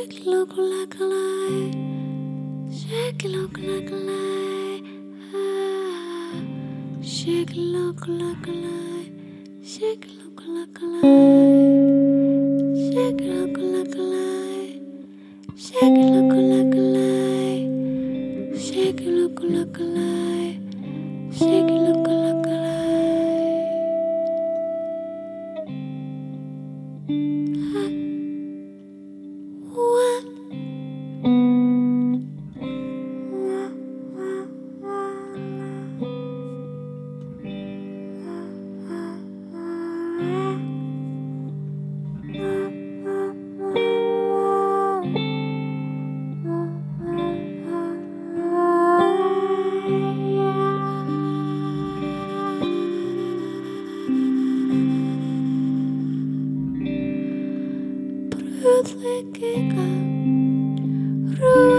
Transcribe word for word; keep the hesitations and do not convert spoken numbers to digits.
Shake it look like a lie. Shake it look like a lie. Ah. Shake it look like a lie. Shake it look like a lie. Shake it look like a lie. Shake it look like a lie. Shake it look like a lie. Shake it look like a lie. Ah. What? Ruth Lekeka, Ruth